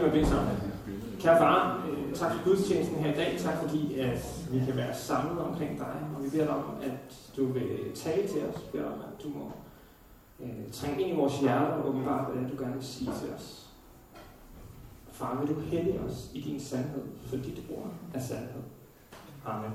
med at bede sammen. Kære far, tak for gudstjenesten her i dag. Tak fordi, at vi kan være samlet omkring dig. Og vi beder dig om, at du vil tale til os. Vi beder om, at du må trænge ind i vores hjerter og åbenbart, hvad du gerne vil sige til os. Far, vil du hellige os i din sandhed, for dit ord er sandhed. Amen.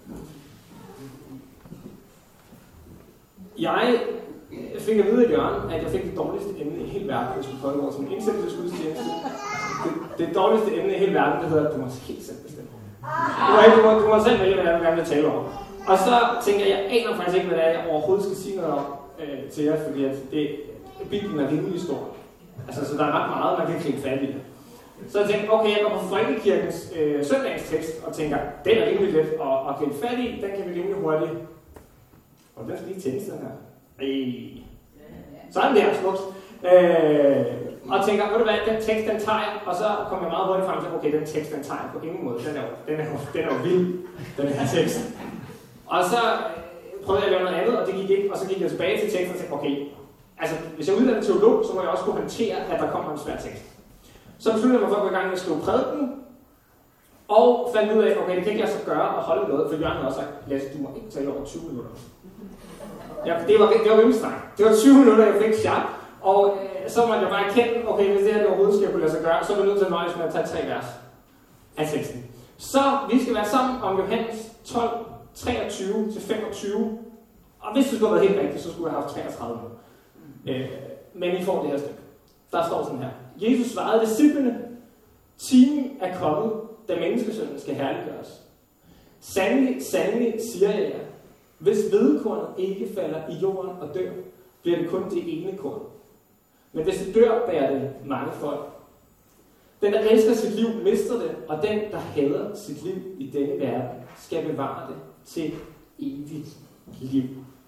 Jeg fik at vide i Jørgen, at jeg fik det dårligste emne i hele verden, hvis vi prøvede over som en indsættelsesgudstjeneste. Det dårligste emne i hele verden, det hedder, at du må helt selv bestemme. Du må selv vælge, hvad jeg gerne vil tale over. Og så tænker jeg aner faktisk ikke, hvad det er, jeg overhovedet skal sige noget om til jer, fordi at Bibelen er rimelig stor. Altså, så der er ret meget, man kan gribe fat i. Så jeg tænkte, okay, jeg går på Folkekirkens søndagstekst og tænker, den er rimelig let at gribe fat i, den kan vi rimelig hurtigt. Og den skal lige tændes, den her. Sådan der, smukt. Og tænker, ved du hvad, den tekst, den tager jeg, og så kommer jeg meget hurtigt frem til, okay, den tekst, den tager jeg på ingen måde. Den er jo vild, den her tekst. Og så prøvede jeg at lave noget andet, og det gik ikke, og så gik jeg tilbage til teksten og tænkte, okay, altså, hvis jeg er uddannet teolog, så må jeg også kunne håndtere, at der kommer en svær tekst. Så besluttede jeg mig for at gå i gang med at skrive prædiken, og fandt ud af, okay, det kan ikke jeg så gøre at holde noget, for Jørgen havde også sagt, Lasse, du må ikke tale over 20 minutter. Ja, det var rimelig strengt. Det var 20 minutter, jeg fik sharp, og så måtte jeg bare erkende, okay, hvis det her overhovedet skal kunne lade sig gøre, så er vi nødt til at nøjes med at tage 3 vers af teksten. Så vi skal være sammen om Johannes 12, 23-25, og hvis det skulle have været helt rigtigt, så skulle jeg have haft 33 nu. Men I får det her stykke. Der står sådan her. Jesus svarede disciplene, timen er kommet, da menneskesønnen skal herliggøres. Sandelig, sandelig, siger jeg jer, hvis hvedekornet ikke falder i jorden og dør, bliver det kun det ene korn. Men hvis det dør, bærer det mange folk. Den, der elsker sit liv, mister det, og den, der hader sit liv i denne verden, skal bevare det til evigt liv.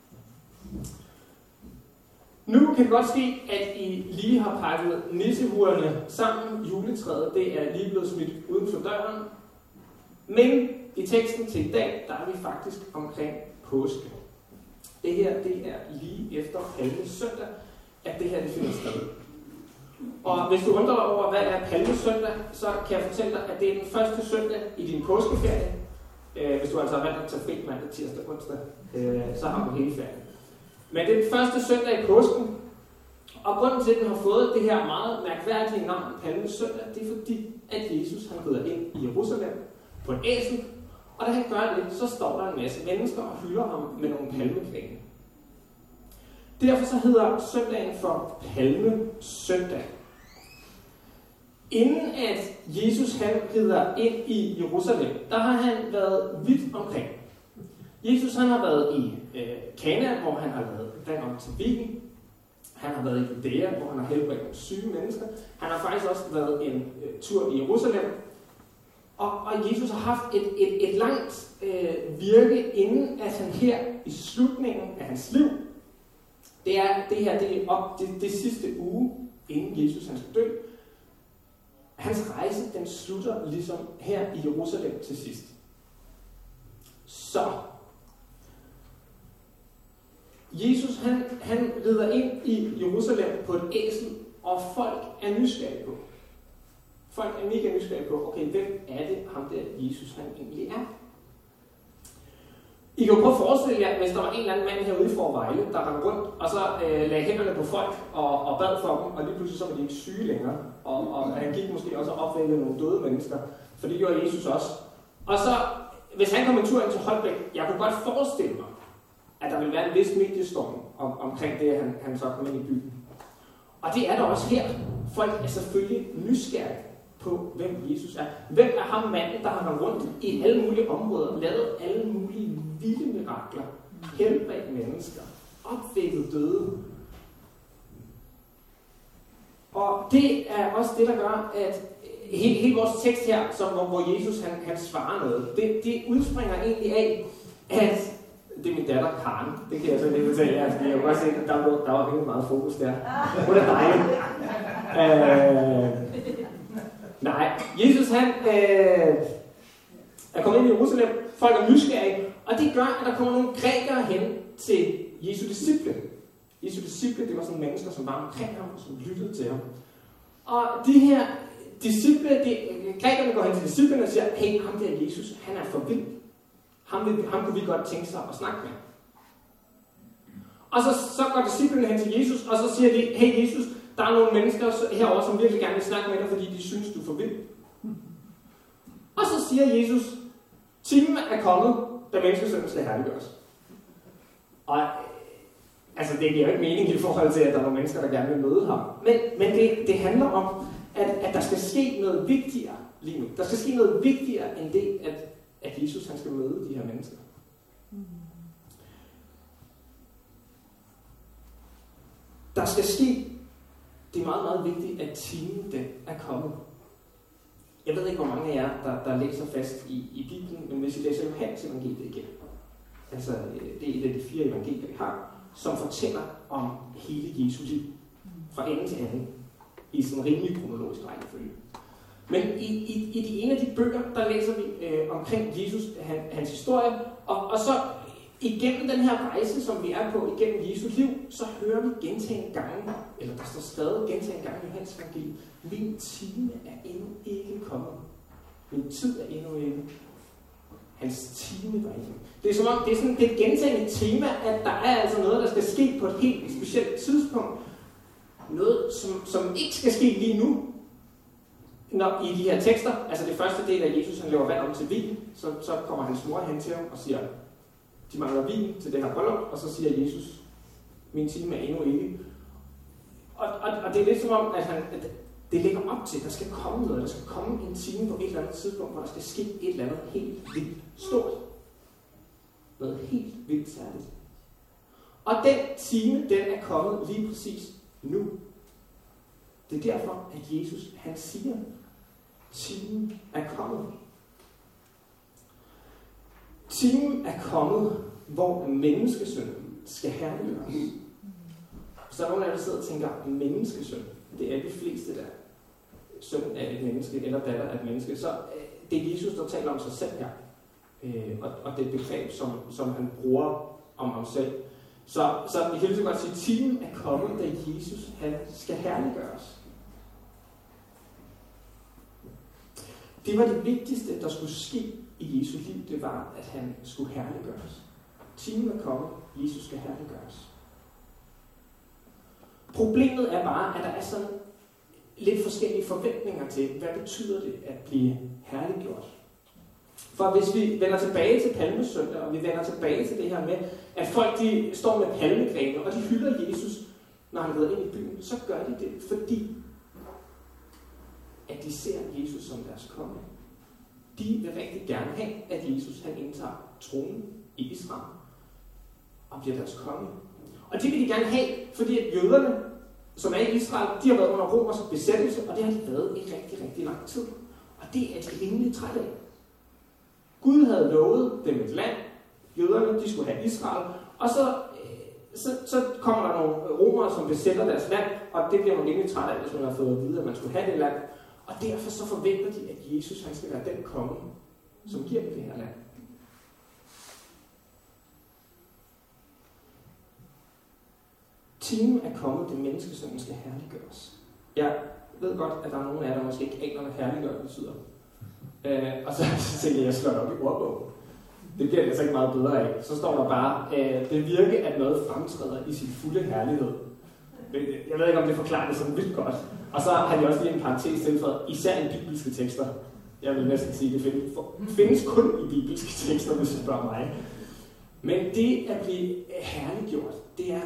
Nu kan det godt ske, at I lige har pakket nissehuerne sammen. Juletræet, det er lige blevet smidt uden for døren. Men i teksten til i dag, der er vi faktisk omkring påske. Det her, det er lige efter Palmesøndag, at det her det finder sted. Og hvis du undrer dig over, hvad er Palmesøndag, så kan jeg fortælle dig, at det er den første søndag i din påskeferie. Hvis du altså har valgt at tage fri mandag, tirsdag, onsdag, så har du hele ferien. Men det er den første søndag i påsken, og grunden til, at den har fået det her meget mærkværdige navn, Palmesøndag, det er fordi, at Jesus han rider ind i Jerusalem på en æsel, og da han gør det, så står der en masse mennesker og hylder ham med nogle palmegrene. Derfor så hedder søndagen for Palmesøndag. Inden at Jesus han rider ind i Jerusalem, der har han været vidt omkring. Jesus han har været i Kana, hvor han har lavet vand om til vin. Han har været i Judæa, hvor han har helbredt syge mennesker. Han har faktisk også været en tur i Jerusalem. Og Jesus har haft et langt virke, inden at han her i slutningen af hans liv, det er det sidste uge, inden Jesus han skal dø. Hans rejse, den slutter ligesom her i Jerusalem til sidst. Så Jesus han rider ind i Jerusalem på et æsel, og folk er nysgerrige på. Folk er mega nysgerrige på, okay, hvem er det, ham der Jesus han egentlig er? I kan jo prøve at forestille jer, hvis der var en eller anden mand herude i Fårevejle, der rendte rundt, og så lagde hænderne på folk og bad for dem, og lige pludselig så var de ikke syge længere. Og han gik måske også og opvækkede nogle døde mennesker, for det gjorde Jesus også. Og så, hvis han kom en tur ind til Holbæk, jeg kunne godt forestille mig, at der ville være en vis mediestorm omkring det, at han så kom ind i byen. Og det er der også her. Folk er selvfølgelig nysgerrige på, hvem Jesus er. Hvem er ham manden, der har været rundt i alle mulige områder, lavet alle mulige vilde mirakler, helbredt mennesker, opvækket døde. Og det er også det, der gør, at hele vores tekst her, hvor Jesus han svarer noget, det udspringer egentlig af, at det er min datter Karen. Det kan jeg så lidt fortælle jer, fordi jeg kan godt se, at der var rigtig meget fokus der. Hun er dejlig. Nej, Jesus han er kommet ind i Jerusalem, folk er nysgerrige, og det gør, at der kommer nogle grækere hen til Jesu disciple. Jesu disciple, det var sådan mennesker, som var omkring ham, og som lyttede til ham. Og de her grækerne går hen til disciplene og siger, hey, ham der Jesus, han er for vild. Ham kunne vi godt tænke sig at snakke med. Og så går disciplene hen til Jesus, og så siger de, hey Jesus, der er nogle mennesker herovre, som virkelig gerne vil snakke med dig, fordi de synes, du er for vild. Og så siger Jesus, timen er kommet, da menneskesønnen skal herliggøres. Og altså, det giver jo ikke mening i forhold til, at der er nogle mennesker, der gerne vil møde ham. Men det handler om, at der skal ske noget vigtigere lige nu. Der skal ske noget vigtigere end det, at Jesus han skal møde de her mennesker. Der skal ske, det er meget, meget vigtigt, at timen den er kommet. Jeg ved ikke, hvor mange af jer, der læser fast i Bibelen, men hvis I læser Johannes evangeliet igen, altså det er et af de 4 evangelier, vi har, som fortæller om hele Jesu liv, fra ende til anden, i sådan en rimelig kronologisk rækkefølge. Men i de ene af de bøger, der læser vi omkring Jesus, hans historie, og så igennem den her rejse, som vi er på, igennem Jesu liv, så hører vi gentagne gange, eller der står skrevet gentagne gange i Johannes evangeliet, min time er endnu ikke kommet. Min tid er endnu ikke. Hans time var ikke. Det er som om, det er sådan et gentagende tema, at der er altså noget, der skal ske på et helt specielt tidspunkt. Noget, som ikke skal ske lige nu. Når i de her tekster, altså det første del af Jesus, han laver vand om til vin, så kommer hans mor hen til ham og siger, de mangler vin til det her bryllup, og så siger Jesus, min time er endnu ikke. Og det er lidt som om, at det ligger op til, at der skal komme noget, der skal komme en time på et eller andet tidspunkt, hvor der skal ske et eller andet helt vildt stort. Noget helt vildt særligt. Og den time, den er kommet lige præcis nu. Det er derfor, at Jesus, han siger, timen er kommet. Timen er kommet, hvor menneskesønnen skal herliggøres. Så er nogen af jer, der sidder og tænker, menneskesøn, det er de fleste der. Søn af et menneske, eller datter af et menneske. Så det er Jesus, der taler om sig selv her. Og det er et begreb, som han bruger om ham selv. Så vi kan lige så godt sige, at timen er kommet, da Jesus han skal herliggøres. Det var det vigtigste, der skulle ske i Jesu liv, det var, at han skulle herliggøres. Timen er kommet, Jesus skal herliggøres. Problemet er bare, at der er sådan lidt forskellige forventninger til, hvad betyder det at blive herliggjort. For hvis vi vender tilbage til Palmesøndag, og vi vender tilbage til det her med, at folk de står med palmegrene, og de hylder Jesus, når han rider ind i byen, så gør de det, fordi at de ser Jesus som deres konge. De vil rigtig gerne have, at Jesus han indtager tronen i Israel og bliver deres konge. Og det vil de gerne have, fordi at jøderne, som er i Israel, de har været under romersk besættelse, og det har de været i rigtig, rigtig lang tid. Og det er de rimelig trætte af. Gud havde lovet dem et land. Jøderne, de skulle have Israel. Og så kommer der nogle romere, som besætter deres land, og det bliver man rimelig træt af, hvis man har fået at vide, at man skulle have det land. Og derfor så forventer de, at Jesus han skal være den konge, som giver dem det her land. Timen er kommet, det menneskesønnen skal herliggøres. Jeg ved godt, at der er nogle af jer, der måske ikke aner, hvad herliggør betyder. Og så tænker jeg slår det op i ordbogen. Det bliver det altså ikke meget bedre af. Så står der bare, bevirke, at noget fremtræder i sin fulde herlighed. Jeg ved ikke, om det forklarer det sådan vildt godt. Og så har de også lige en parentes tilføjet, især i bibelske tekster. Jeg vil næsten sige, at det findes kun i bibelske tekster, hvis du spørger mig. Men det at blive herliggjort, det er,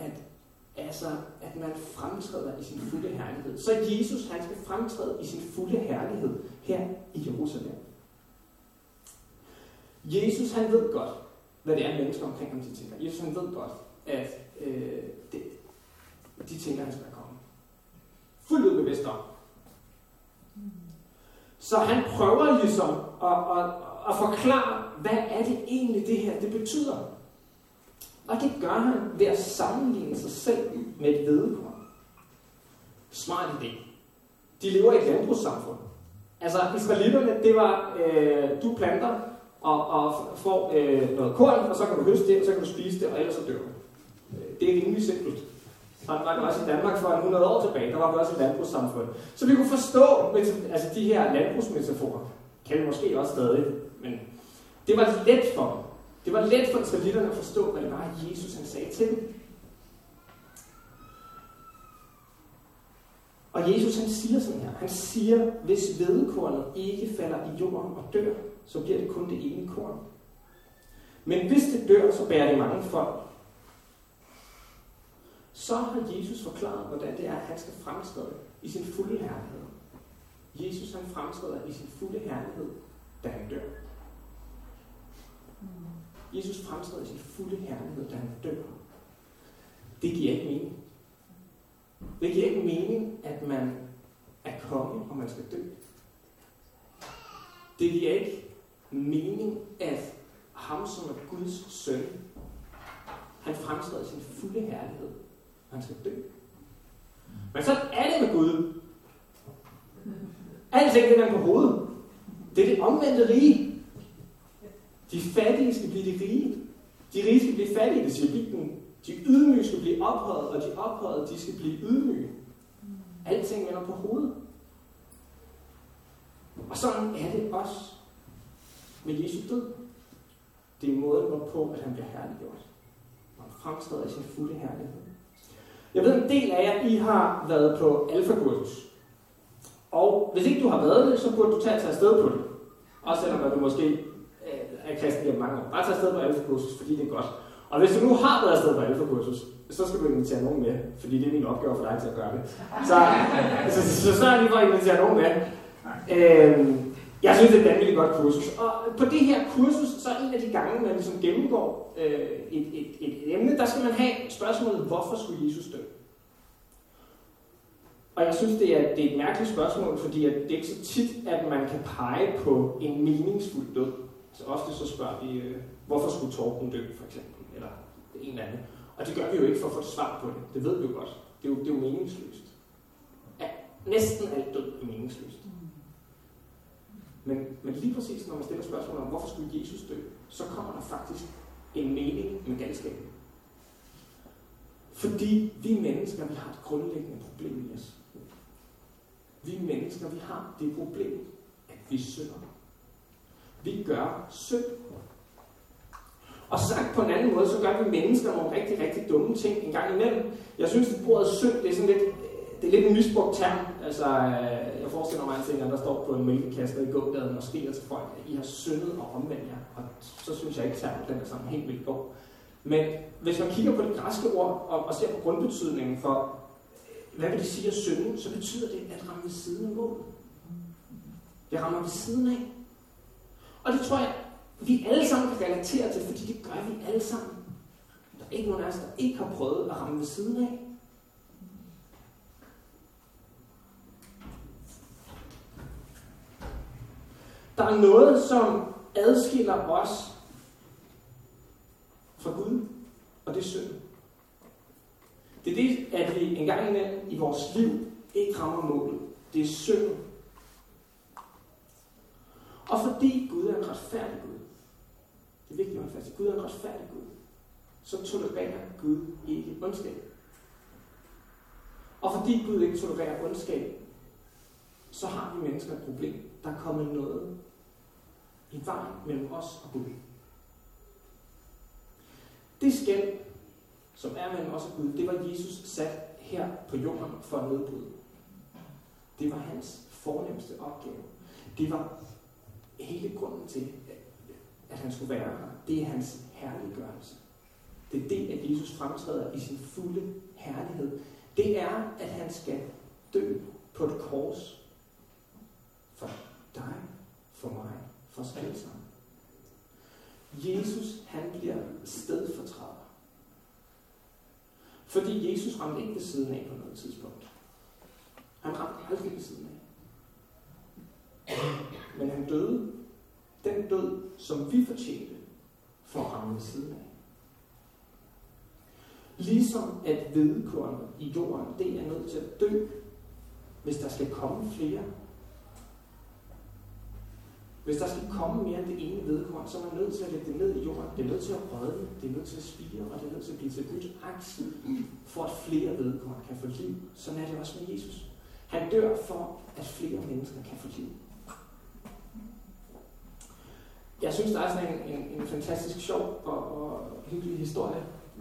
at man fremtræder i sin fulde herlighed. Så Jesus, han skal fremtræde i sin fulde herlighed her i Jerusalem. Jesus, han ved godt, hvad det er, mennesker omkring ham de tænker. Jesus, han ved godt, at de tænker, han skal komme. Fuldt ud bevidst om. Så han prøver ligesom at forklare, hvad er det egentlig, det her det betyder. Og det gør han ved at sammenligne sig selv med et hvedekorn. Smart idé. De lever i et landbrugssamfund. Altså, israelitterne, det var, du planter og får noget korn, og så kan du høste det, og så kan du spise det, og ellers så dør du. Det er rimelig simpelt. Sådan var det også i Danmark for 100 år tilbage. Der var vi også et landbrugssamfund. Så vi kunne forstå altså de her landbrugsmetaforer. Kan vi måske også stadig, men det var let for dem. Det var let for israelitterne at forstå, hvad det var, Jesus han sagde til dem. Og Jesus han siger sådan her. Han siger, hvis hvedekornet ikke falder i jorden og dør, så bliver det kun det ene korn. Men hvis det dør, så bærer det mange folk. Så har Jesus forklaret, hvordan det er, at han skal fremtræde i sin fulde herlighed. Jesus han fremtræder i sin fulde herlighed, da han dør. Jesus fremtræder i sin fulde herlighed, da han dør. Det giver ikke mening. Det giver ikke mening, at man er konge, og man skal dø. Det giver ikke mening, at ham, som er Guds søn, han fremtræder i sin fulde herlighed, og han skal dø. Men så er det med Gud. Alting det er på hovedet. Det er det omvendte rige. De fattige skal blive de rige. De rige skal blive fattige, det siger Bibelen. De ydmyge skal blive ophøjet, og de ophøjede, de skal blive ydmyge. Alting vender på hovedet. Og sådan er det også med Jesu død. Det er måden, hvorpå at han bliver herliggjort. Og han fremtræder i sin fulde herlighed. Jeg ved, en del af jer, I har været på alfakursus. Og hvis ikke du har været det, så burde du tage afsted på det. Også selvom du måske er kristen i mange år. Bare tage afsted på alfakursus, fordi det er godt. Og hvis du nu har været afsted på alfakursus, så skal du invitere nogen med, fordi det er min opgave for dig til at gøre det. Så sørg lige for at invitere nogen med. Jeg synes, det er et vanvittigt godt kursus. Og på det her kursus, så er en af de gange, man ligesom gennemgår et emne, der skal man have spørgsmålet, hvorfor skulle Jesus dø? Og jeg synes, det er et mærkeligt spørgsmål, fordi det er ikke så tit, at man kan pege på en meningsfuld død. Så ofte så spørger vi, hvorfor skulle Torben dø, for eksempel, eller en eller anden. Og det gør vi jo ikke for at få et svar på det. Det ved vi jo godt. Det er jo meningsløst. Ja, næsten alt død er meningsløst. Men lige præcis, når man stiller spørgsmål om, hvorfor skulle Jesus dø, så kommer der faktisk en mening med galskaben. Fordi vi mennesker, vi har et grundlæggende problem i os. Vi mennesker, vi har det problem, at vi synder. Vi gør synd. Og sagt på en anden måde, så gør vi mennesker nogle rigtig, rigtig dumme ting en gang imellem. Jeg synes, at ordet synd, det er sådan lidt en misbrugt term. Altså, jeg forestiller mig en ting, at der står på en mælkekasse i gågaden og skriger til folk, at I har syndet og omvendt jer. Og så synes jeg ikke, termen den er sådan helt vildt god. Men hvis man kigger på det græske ord og ser på grundbetydningen for, hvad vil det sige at synde, så betyder det at ramme ved siden af målet. Det rammer ved siden af. Og det tror jeg, vi alle sammen kan relatere til, fordi det gør vi alle sammen. Der er ikke nogen af os, der ikke har prøvet at ramme ved siden af. Der er noget, som adskiller os fra Gud, og det er synd. Det er det, at vi en gang imellem i vores liv ikke rammer målet. Det er synd. Og fordi Gud er en retfærdig Gud, det er vigtigt at fast, Gud er en retfærdig Gud, så tolererer Gud ikke ondskab. Og fordi Gud ikke tolererer ondskab, så har vi mennesker et problem. Der er kommet noget i vejen mellem os og Gud. Det skel, som er mellem os og Gud, det var Jesus sat her på jorden for at nedbryde. Det var hans fornemste opgave. Det var hele grunden til, at han skulle være her. Det er hans herliggørelse. Det er det, at Jesus fremtræder i sin fulde herlighed. Det er, at han skal dø på et kors for dig, for mig, for os alle sammen. Jesus, han bliver stedfortræder. Fordi Jesus ramte ikke ved siden af på noget tidspunkt. Han ramte aldrig ved siden af. Men han døde den død, som vi fortjente for at ramme ved siden af. Ligesom at hvedekornet i jorden, det er nødt til at dø, hvis der skal komme flere. Hvis der skal komme mere end det ene hvedekorn, så er man nødt til at lægge det ned i jorden. Det er nødt til at rådne, det er nødt til at spire, og det er nødt til at blive til nyt aks, for at flere hvedekorn kan få liv. Sådan er det også med Jesus. Han dør for, at flere mennesker kan få liv. Jeg synes, der er sådan en fantastisk sjov og hyggelig historie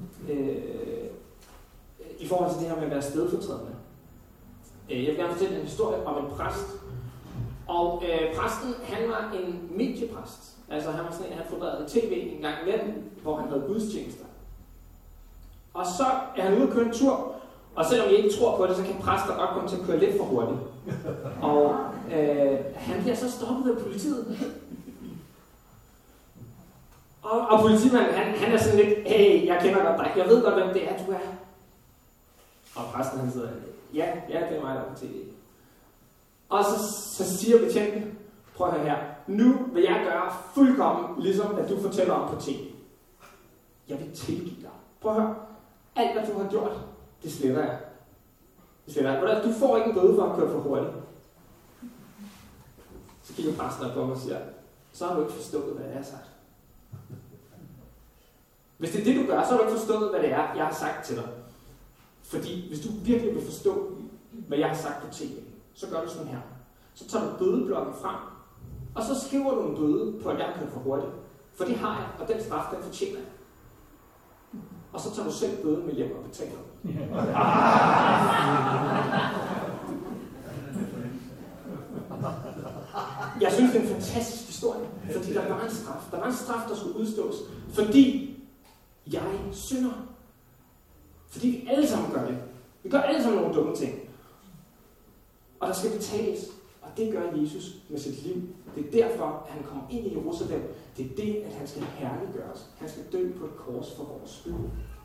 i forhold til det her med at være stedfortrædende. Jeg vil gerne fortælle en historie om en præst. Og præsten, han var en mediepræst. Altså han var sådan en, han fotografede tv en gang imellem, hvor han havde gudstjenester. Og så er han ude at køre en tur, og selvom I ikke tror på det, så kan præster godt komme til at køre lidt for hurtigt. Og han bliver så stoppet af politiet. Og politimanden, han er sådan lidt, hey, jeg kender godt dig, jeg ved godt, hvem det er, du er. Og præsten, han sidder, ja, det er mig, der er på tv. Og så siger betjenten, prøv at høre her, nu vil jeg gøre fuldkommen, ligesom at du fortæller om på tv. Jeg vil tilgive dig. Prøv at høre, alt hvad du har gjort, det sletter jeg. Du får ikke en bøde for at køre for hurtigt. Så kigger præsten op på mig og siger, så har du ikke forstået, hvad jeg har sagt. Hvis det er det, du gør, så har du ikke forstået, hvad det er, jeg har sagt til dig. Fordi hvis du virkelig vil forstå, hvad jeg har sagt på tv, så gør du sådan her. Så tager du bødeblokken frem, og så skriver du en bøde på, at jeg kører for hurtigt. For det har jeg, og den straf, den fortjener jeg. Og så tager du selv bøde med hjem og betaler. Jeg synes, det er en fantastisk historie, fordi der var en straf. Der var en straf, der skulle udstås, fordi jeg synder. Fordi vi alle sammen gør det. Vi gør alle sammen nogle dumme ting. Og der skal betales. Og det gør Jesus med sit liv. Det er derfor, at han kommer ind i Jerusalem. Det er det, at han skal herliggøres. Han skal dø på et kors for vores skyld.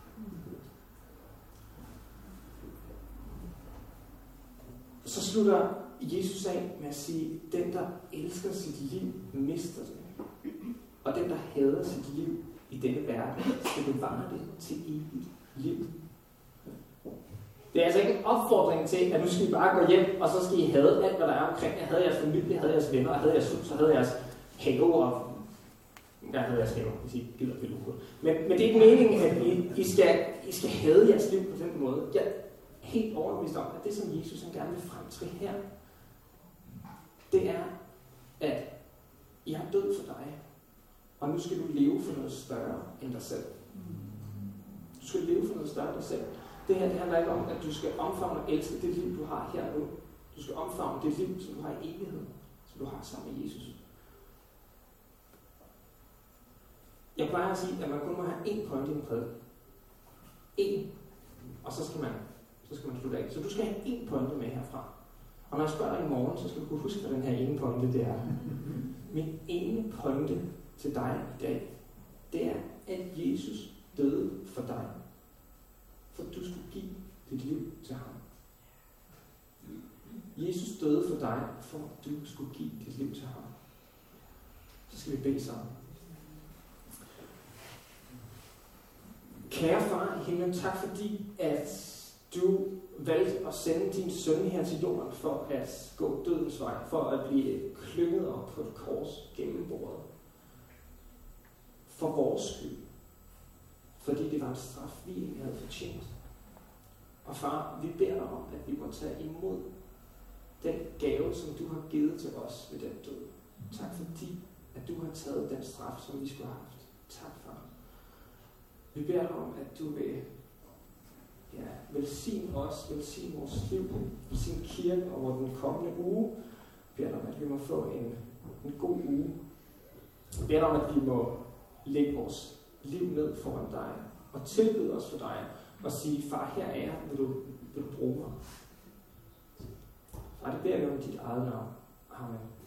Så slutter Jesus af med at sige, den, der elsker sit liv, mister det. Og den, der hader sit liv i denne verden, skal bevare det til evigt liv. Det er altså ikke en opfordring til, at nu skal I bare gå hjem, og så skal I hade alt, hvad der er omkring. Jeg havde jeres familie, havde jeres venner, havde jeres hus, havde jeres have, og jeg havde jeres have, hvis I gider pille ud. Men det er ikke meningen, at I skal hade jeres liv på den måde. Jeg er helt overbevist om, at det, som Jesus han gerne vil fremtræde her, det er, at jeg er død for dig, og nu skal du leve for noget større end dig selv. Du skal leve for noget større end dig selv. Det her, det handler ikke om, at du skal omfavne og elske det liv, du har her nu. Du skal omfavne det liv, som du har i evigheden, som du har sammen med Jesus. Jeg plejer at sige, at man kun må have én pointe i en prædiken. Én. Og så skal man slutte af. Så du skal have én pointe med herfra. Og når jeg spørger dig i morgen, så skal du kunne huske, hvad den her ene pointe det er. Min ene pointe til dig i dag, det er, at Jesus døde for dig. For du skulle give dit liv til ham. Jesus døde for dig, for du skulle give dit liv til ham. Så skal vi bede sammen. Kære far i himlen, tak fordi, at du valgte at sende din søn her til jorden for at gå dødens vej, for at blive klynget op på et kors gennem bordet. For vores skyld. Fordi det var en straf, vi ikke havde fortjent. Og far, vi beder dig om, at vi må tage imod den gave, som du har givet til os ved den død. Tak fordi, at du har taget den straf, som vi skulle have haft. Tak, far. Vi beder dig om, at du vil velsigne os, velsigne vores liv, velsigne kirken over den kommende uge. Vi beder dig om, at vi må få en god uge. Vi beder dig om, at vi må lægge vores liv ned foran dig og tilbyde os for dig og sige, far, her er jeg, vil du bruge mig? Far, det beder vi om dit eget navn. Amen.